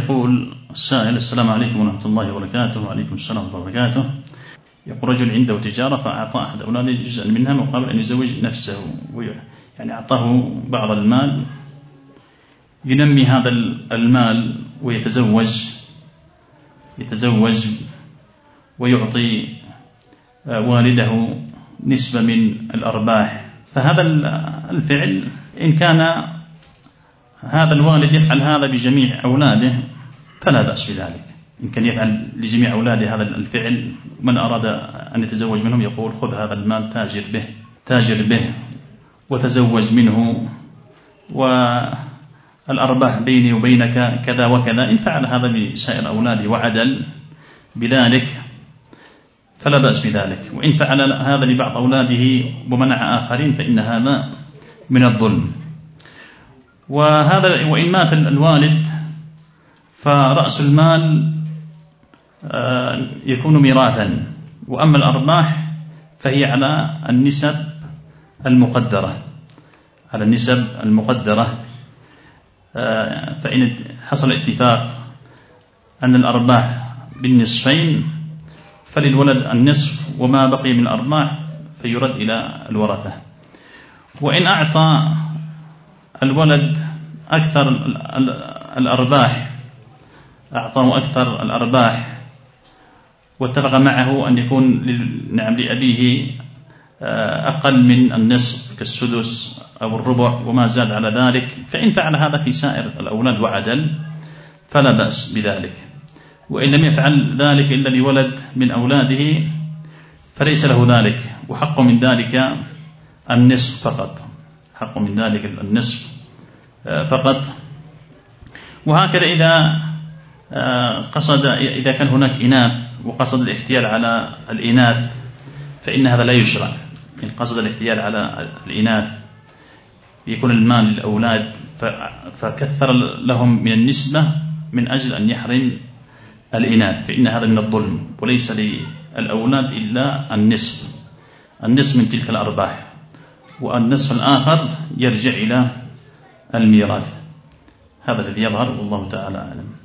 يقول السائل: السلام عليكم ورحمة الله وبركاته. وعليكم السلام ورحمة الله وبركاته. يقول: رجل عنده تجارة فأعطى أحد أولاده جزءا منها مقابل أن يزوج نفسه، يعني أعطاه بعض المال ينمي هذا المال ويتزوج ويعطي والده نسبة من الأرباح. فهذا الفعل إن كان هذا الوالد يفعل هذا بجميع أولاده فلا بأس بذلك. إن كان يفعل لجميع أولاده هذا الفعل، من أراد أن يتزوج منهم يقول: خذ هذا المال تاجر به وتزوج منه، والأرباح بيني وبينك كذا وكذا. إن فعل هذا بسائر أولاده وعدل بذلك فلا بأس بذلك. وإن فعل هذا لبعض أولاده ومنع آخرين فإن هذا من الظلم. وإن مات الوالد فرأس المال يكون ميراثا، وأما الأرباح فهي على النسب المقدرة. فإن حصل اتفاق أن الأرباح بالنصفين فللولد النصف، وما بقي من الأرباح فيرد إلى الورثة. وإن أعطى الولد أكثر الأرباح واتفق معه أن يكون لأبيه أقل من النصف كالسدس أو الربع وما زاد على ذلك، فإن فعل هذا في سائر الأولاد وعدل فلا بأس بذلك. وإن لم يفعل ذلك إلا لولد من أولاده فليس له ذلك، وحق من ذلك النصف فقط. وهكذا إذا كان هناك إناث وقصد الاحتيال على الإناث فإن هذا لا يشرع. إن قصد الاحتيال على الإناث يكون المال للأولاد فكثر لهم من النسبة من أجل أن يحرم الإناث، فإن هذا من الظلم، وليس للأولاد إلا النصف من تلك الأرباح، والنصف الآخر يرجع إلى الميراث. هذا الذي يظهر والله تعالى أعلم.